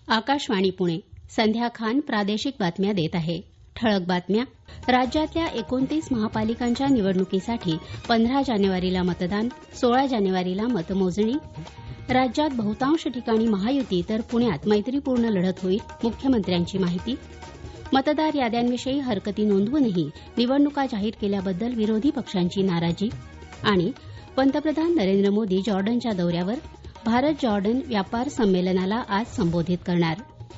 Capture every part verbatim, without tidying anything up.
आकाशवाणी पुणे. संध्या खान प्रादेशिक बातम्या देत आहे. ठळक बातम्या. राज्यातल्या एकोणतीस महापालिकांच्या निवडणुकीसाठी पंधरा जानेवारीला मतदान, सोळा जानेवारीला मतमोजणी. राज्यात बहुतांश ठिकाणी महायुती तर पुण्यात मैत्रीपूर्ण लढत होईल, मुख्यमंत्र्यांची माहिती. मतदार याद्यांविषयी हरकती नोंदवूनही निवडणुका जाहीर केल्याबद्दल विरोधी पक्षांची नाराजी. आणि पंतप्रधान नरेंद्र मोदी जॉर्डनच्या दौऱ्यावर, भारत जॉर्डन व्यापार संमेलनाला आज संबोधित करणार.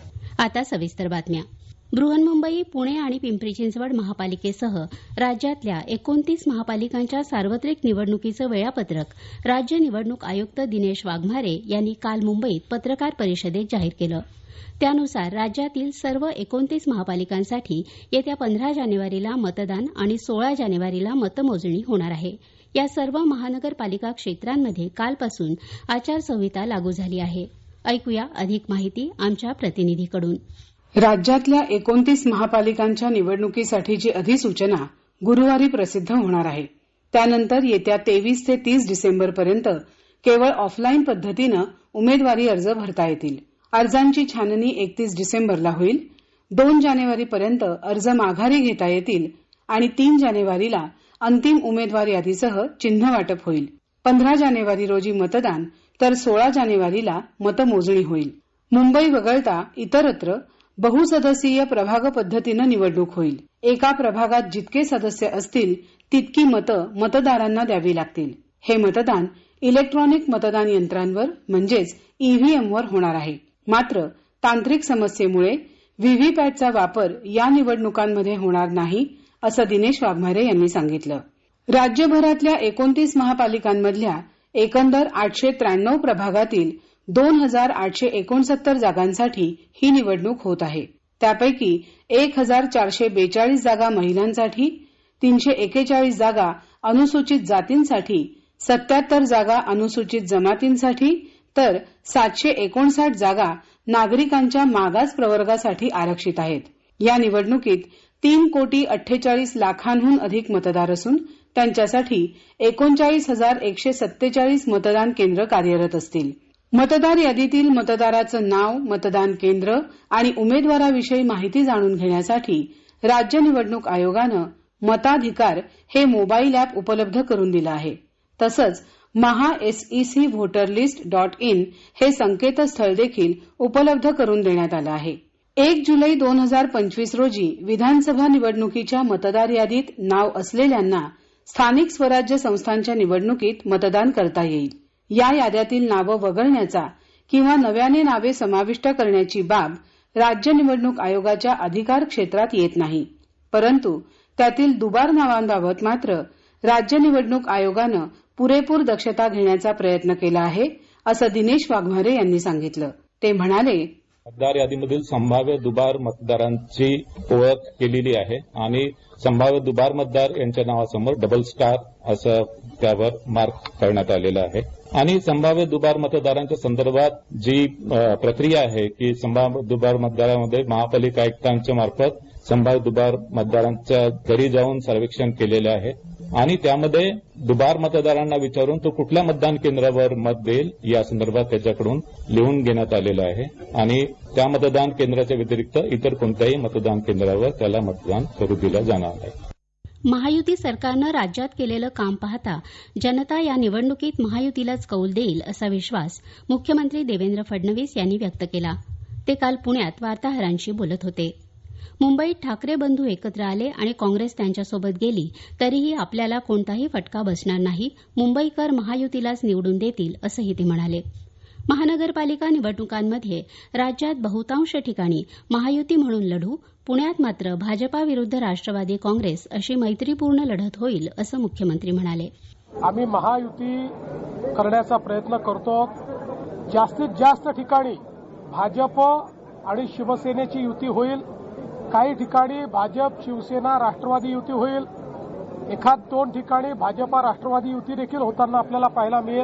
आता सविस्तर बातम्या. बृहन्मुंबई, पुणे आणि पिंपरी चिंचवड महापालिकेसह राज्यातल्या एकोणतीस महापालिकांच्या सार्वत्रिक निवडणुकीचं वेळापत्रक राज्य निवडणूक आयुक्त दिनेश वाघमारे यांनी काल मुंबईत पत्रकार परिषदेत जाहीर केलं. त्यानुसार राज्यातील सर्व एकोणतीस महापालिकांसाठी येत्या पंधरा जानेवारीला मतदान आणि सोळा जानेवारीला मतमोजणी होणार आहे. या सर्व महानगरपालिका क्षेत्रांमध्ये कालपासून आचारसंहिता लागू झाली आहे. ऐकूया अधिक माहिती आमच्या प्रतिनिधीकडून. राज्यातल्या एकोणतीस महापालिकांच्या निवडणुकीसाठीची अधिसूचना गुरुवारी प्रसिद्ध होणार आहे. त्यानंतर येत्या तेवीस ते तीस डिसेंबरपर्यंत केवळ ऑफलाईन पद्धतीनं उमेदवारी अर्ज भरता येतील. अर्जांची छाननी एकतीस डिसेंबरला होईल. दोन जानेवारीपर्यंत अर्ज माघारी घेता येतील आणि तीन जानेवारीला अंतिम उमेदवार यादीसह चिन्ह वाटप होईल. पंधरा जानेवारी रोजी मतदान तर सोळा जानेवारीला मतमोजणी होईल. मुंबई वगळता इतरत्र बहुसदस्यीय प्रभाग पद्धतीनं निवडणूक होईल. एका प्रभागात जितके सदस्य असतील तितकी मतं मतदारांना द्यावी लागतील. हे मतदान इलेक्ट्रॉनिक मतदान यंत्रांवर म्हणजेच ईव्हीएमवर होणार आहे. मात्र तांत्रिक समस्येमुळे व्हीव्हीपॅटचा वापर या निवडणुकांमध्ये होणार नाही, असं दिनेश वाघमारे यांनी सांगितलं. राज्यभरातल्या एकोणतीस महापालिकांमधल्या एकंदर आठशे त्र्याण्णव प्रभागातील दोन हजार आठशे एकोणसत्तर जागांसाठी ही निवडणूक होत आहे. त्यापैकी एक हजार चारशे बेचाळीस जागा महिलांसाठी, तीनशे एकेचाळीस जागा अनुसूचित जातींसाठी, सत्याहत्तर जागा अनुसूचित जमातींसाठी तर सातशे एकोणसाठ जागा नागरिकांच्या मागास प्रवर्गासाठी आरक्षित आहेत. या निवडणुकीत तीन कोटी अठ्ठेचाळीस लाखांहून अधिक मतदार असून त्यांच्यासाठी एकोणचाळीस हजार एकशे सत्तेचाळीस मतदान केंद्र कार्यरत असतील. मतदार यादीतील मतदाराचं नाव, मतदान केंद्र आणि उमेदवाराविषयी माहिती जाणून घेण्यासाठी राज्य निवडणूक आयोगानं मताधिकार हे मोबाईल अॅप उपलब्ध करून दिलं आहे. तसंच Maha SEC voter list dot in हे संकेतस्थळ देखील उपलब्ध करून देण्यात आलं आहे. एक जुलै दोन हजार पंचवीस रोजी विधानसभा निवडणुकीच्या मतदार यादीत नाव असलेल्यांना स्थानिक स्वराज्य संस्थांच्या निवडणुकीत मतदान करता येईल. या याद्यातील नावं वगळण्याचा किंवा नव्याने नावे समाविष्ट करण्याची बाब राज्य निवडणूक आयोगाच्या अधिकार क्षेत्रात येत नाही. परंतु त्यातील दुबार नावांबाबत मात्र राज्य निवडणूक आयोगानं पुरेपूर दक्षता घेण्याचा प्रयत्न केला आहे, असं दिनेश वाघमारे यांनी सांगितलं. ते म्हणाले, मतदार यादीमधील संभाव्य दुबार मतदारांची ओळख केलेली आहे आणि संभाव्य दुबार मतदार यांच्या नावासमोर डबल स्टार असं त्यावर मार्क करण्यात आलेलं आहे. आणि संभाव्य दुबार मतदारांच्या संदर्भात जी प्रक्रिया आहे की संभाव्य दुबार मतदारांमध्ये महापालिका आयुक्तांच्या मार्फत संभाव्य दुबार मतदारांच्या घरी जाऊन सर्वेक्षण केलेले आहे आणि त्यामध्ये दुबार मतदारांना विचारून तो कुठल्या मतदान केंद्रावर मत देईल या संदर्भात त्याच्याकडून लिहून घेण्यात आलेलं आहे आणि त्या मतदान केंद्राच्या व्यतिरिक्त इतर कोणत्याही मतदान केंद्रावर त्याला मतदान करू दिलं जाणार नाही. महायुती सरकारनं राज्यात केलेलं काम पाहता जनता या निवडणुकीत महायुतीलाच कौल देईल असा विश्वास मुख्यमंत्री देवेंद्र फडणवीस यांनी व्यक्त केला. ते काल पुण्यात वार्ताहरांशी बोलत होते. मुंबईत ठाकरे बंधू एकत्र आले आणि काँग्रेस त्यांच्यासोबत गेली तरीही आपल्याला कोणताही फटका बसणार नाही, मुंबईकर महायुतीलाच निवडून देतील असंही ते म्हणाले. महानगरपालिका निवडणुकांमध्ये राज्यात बहुतांश ठिकाणी महायुती म्हणून लढू, पुण्यात मात्र भाजपा विरुद्ध राष्ट्रवादी काँग्रेस अशी मैत्रीपूर्ण लढत होईल असं मुख्यमंत्री म्हणाले. आम्ही महायुती करण्याचा प्रयत्न करतो. जास्तीत जास्त ठिकाणी भाजप आणि शिवसेनेची युती होईल. काही ठिकाणी भाजप, शिवसेना, राष्ट्रवादी युती होईल. एखाद दोन ठिकाणी भाजपा राष्ट्रवादी युती देखील होताना आपल्याला पाहायला मिळेल.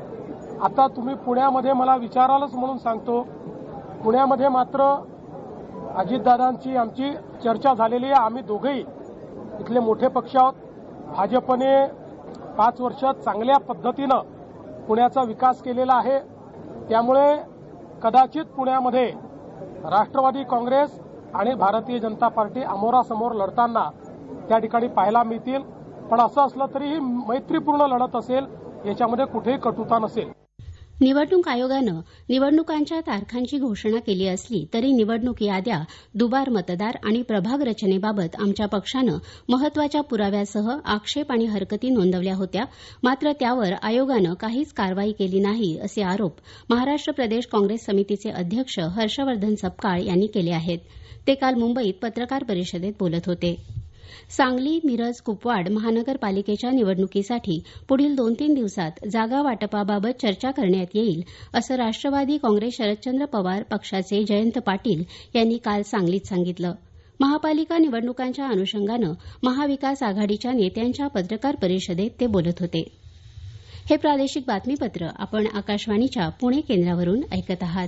आता तुम्ही पुण्यामध्ये मला विचारालच म्हणून सांगतो, पुण्यामध्ये मात्र अजितदादांची आमची चर्चा झालेली आहे. आम्ही दोघेही इथले मोठे पक्ष आहोत. भाजपने पाच वर्षात चांगल्या पद्धतीनं पुण्याचा विकास केलेला आहे. त्यामुळे कदाचित पुण्यामध्ये राष्ट्रवादी काँग्रेस आणि भारतीय जनता पार्टी अमोरासमोर लढताना त्या ठिकाणी पाहायला मिळतील. पण असं असलं तरी ही मैत्रीपूर्ण लढत असेल, याच्यामध्ये कुठेही कटुता नसेल. निवडणूक आयोगानं निवडणुकांच्या तारखांची घोषणा केली असली तरी निवडणूक याद्या, दुबार मतदार आणि प्रभाग रचनेबाबत आमच्या पक्षानं महत्वाच्या पुराव्यासह आक्षेप आणि हरकती नोंदवल्या होत्या. मात्र त्यावर आयोगानं काहीच कारवाई केली नाही असे आरोप महाराष्ट्र प्रदेश काँग्रेस समितीचे अध्यक्ष हर्षवर्धन सपकाळ यांनी केले आहेत. ते काल मुंबईत पत्रकार परिषदेत बोलत होते. सांगली, मिरज, कुपवाड महानगरपालिकेच्या निवडणुकीसाठी पुढील दोन तीन दिवसात जागा वाटपाबाबत चर्चा करण्यात येईल असं राष्ट्रवादी काँग्रेस शरदचंद्र पवार पक्षाचे जयंत पाटील यांनी काल सांगलीत सांगितलं. महापालिका निवडणुकांच्या अनुषंगानं महाविकास आघाडीच्या नेत्यांच्या पत्रकार परिषदेत ते बोलत होते. हे प्रादेशिक बातमीपत्र आपण आकाशवाणीच्या पुणे केंद्रावरून ऐकत आहात.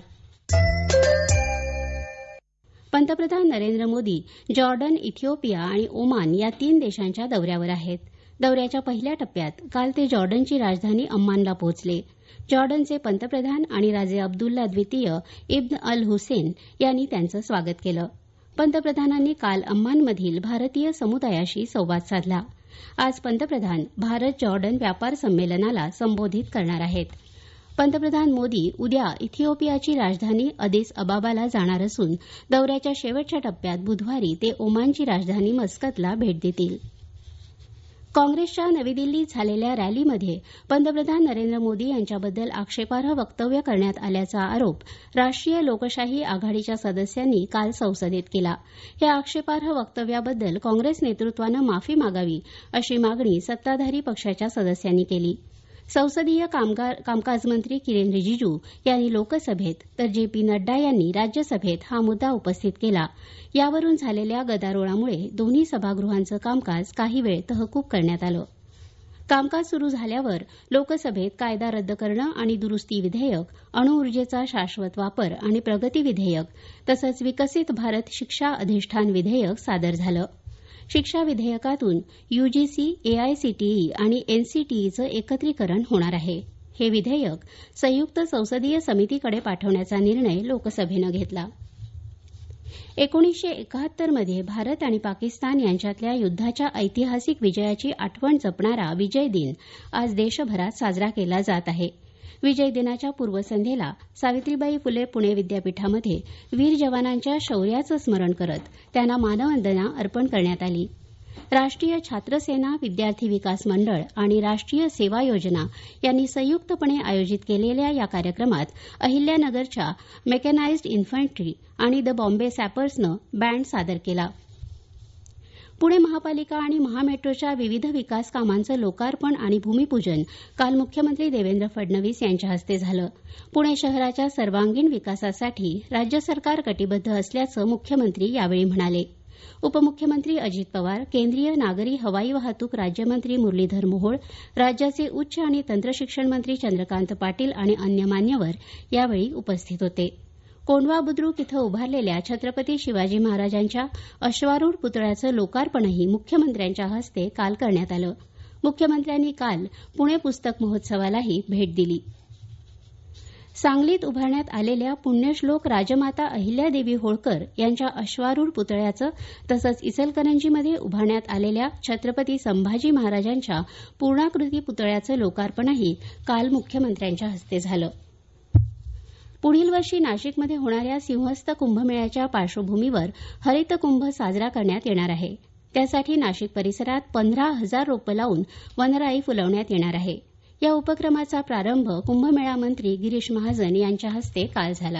पंतप्रधान नरेंद्र मोदी जॉर्डन, इथिओपिया आणि ओमान या तीन देशांच्या दौऱ्यावर आहेत. दौऱ्याच्या पहिल्या टप्प्यात काल ते जॉर्डनची राजधानी अम्मानला पोहोचले. जॉर्डनचे पंतप्रधान आणि राजे अब्दुल्ला द्वितीय इब्न अल हुसेन यांनी त्यांचं स्वागत केलं. पंतप्रधानांनी काल अम्मानमधील भारतीय समुदायाशी संवाद साधला. आज पंतप्रधान भारत जॉर्डन व्यापार संमेलनाला संबोधित करणार आहेत. पंतप्रधान मोदी उद्या इथिओपियाची राजधानी अदिस अबाबाला जाणार असून दौऱ्याच्या शेवटच्या टप्प्यात बुधवारी ते ओमानची राजधानी मस्कतला भेट देतील. काँग्रेसच्या नवी दिल्लीत झालेल्या रॅलीमध्ये पंतप्रधान नरेंद्र मोदी यांच्याबद्दल आक्षेपार्ह वक्तव्य करण्यात आल्याचा आरोप राष्ट्रीय लोकशाही आघाडीच्या सदस्यांनी काल संसदेत केला. या आक्षेपार्ह वक्तव्याबद्दल काँग्रेस नेतृत्वानं माफी मागावी अशी मागणी सत्ताधारी पक्षाच्या सदस्यांनी केली. संसदीय कामकाज मंत्री किरेन रिजिजू यांनी लोकसभेत तर जे पी नड्डा यांनी राज्यसभेत हा मुद्दा उपस्थित केला. यावरून झालेल्या गदारोळामुळे दोन्ही सभागृहांचं कामकाज काही वेळ तहकूब करण्यात आलं. कामकाज सुरू झाल्यावर लोकसभेत कायदा रद्द करणं आणि दुरुस्ती विधेयक, अणुऊर्जेचा शाश्वत वापर आणि प्रगती विधेयक तसंच विकसित भारत शिक्षा अधिष्ठान विधेयक सादर झालं. शिक्षा विधेयकातून यूजीसी, एआयसीटीई आणि एनसीटीईचं एकत्रीकरण होणार आहे. हे विधेयक संयुक्त संसदीय समितीकडे पाठवण्याचा निर्णय लोकसभेनं घेतला. एकोणीसशे एकाहत्तरमध्ये भारत आणि पाकिस्तान यांच्यातल्या युद्धाच्या ऐतिहासिक विजयाची आठवण जपणारा विजय दिन आज देशभरात साजरा केला जात आहे. विजय दिनाच्या पूर्वसंध्येला सावित्रीबाई फुले पुणे विद्यापीठामध्ये वीर जवानांच्या शौर्याचं स्मरण करत त्यांना मानवंदना अर्पण करण्यात आली. राष्ट्रीय छात्र सेना, विद्यार्थी विकास मंडळ आणि राष्ट्रीय सेवा योजना यांनी संयुक्तपणे आयोजित केलेल्या या कार्यक्रमात अहिल्यानगरच्या मेकॅनाइज्ड इन्फंट्री आणि द बॉम्बे सॅपर्सनं बँड सादर केला. पुणे महापालिका आणि महामेट्रोच्या विविध विकास कामांचं लोकार्पण आणि भूमिपूजन काल मुख्यमंत्री देवेंद्र फडणवीस यांच्या हस्ते झालं. पुणे शहराच्या सर्वांगीण विकासासाठी राज्य सरकार कटिबद्ध असल्याचं मुख्यमंत्री यावेळी म्हणाले. उपमुख्यमंत्री अजित पवार, केंद्रीय नागरी हवाई वाहतूक राज्यमंत्री मुरलीधर मोहोळ, राज्याचे उच्च आणि तंत्रशिक्षण मंत्री चंद्रकांत पाटील आणि अन्य मान्यवर यावेळी उपस्थित होते. कोंढवा बुद्रुक इथं उभारलेल्या छत्रपती शिवाजी महाराजांच्या अश्वारूढ पुतळ्याचं लोकार्पणही मुख्यमंत्र्यांच्या हस्ते काल करण्यात आलं. मुख्यमंत्र्यांनी काल पुणे पुस्तक महोत्सवालाही भेट दिली. सांगलीत उभारण्यात आलेल्या पुण्यश्लोक राजमाता अहिल्यादेवी होळकर यांच्या अश्वारूढ पुतळ्याचं तसंच इचलकरंजीमध्ये उभारण्यात आलेल्या छत्रपती संभाजी महाराजांच्या पूर्णाकृती पुतळ्याचं लोकार्पणही काल मुख्यमंत्र्यांच्या हस्ते झालं. पुढील वर्षी नाशिकमध्ये होणाऱ्या सिंहस्थ कुंभमेळ्याच्या पार्श्वभूमीवर हरित कुंभ साजरा करण्यात येणार आहे. त्यासाठी नाशिक परिसरात पंधरा हजार रोपं लावून वनराई फुलवण्यात येणार आहे. या उपक्रमाचा प्रारंभ कुंभमेळा मंत्री गिरीश महाजन यांच्या हस्ते काल झाला.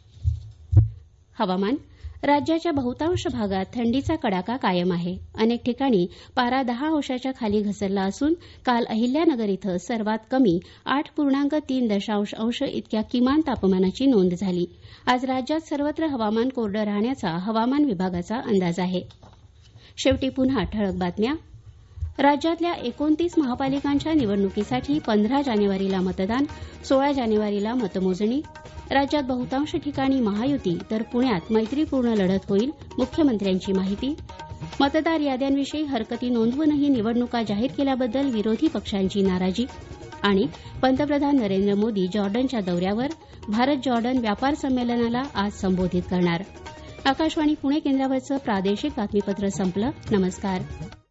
हवामान. राज्याच्या बहुतांश भागात थंडीचा कडाका कायम आहे. अनेक ठिकाणी पारा दहा अंशाच्या खाली घसरला असून काल अहिल्यानगर इथं सर्वात कमी आठ पूर्णांक तीन दशांश अंश इतक्या किमान तापमानाची नोंद झाली. आज राज्यात सर्वत्र हवामान कोरडं राहण्याचा हवामान विभागाचा अंदाज आहे. शेवटी पुन्हा ठळक बातम्या. राज्यातल्या एकोणतीस महापालिकांच्या निवडणुकीसाठी पंधरा जानेवारीला मतदान, सोळा जानेवारीला मतमोजणी. राज्यात बहुतांश ठिकाणी महायुती तर पुण्यात मैत्रीपूर्ण लढत होईल, मुख्यमंत्र्यांची माहिती. मतदार याद्यांविषयी हरकती नोंदवूनही निवडणुका जाहीर केल्याबद्दल विरोधी पक्षांची नाराजी. आणि पंतप्रधान नरेंद्र मोदी जॉर्डनच्या दौऱ्यावर भारत जॉर्डन व्यापार संमेलनाला आज संबोधित करणार. आकाशवाणी पुणे केंद्रावरचं प्रादेशिक बातमीपत्र संपलं. नमस्कार.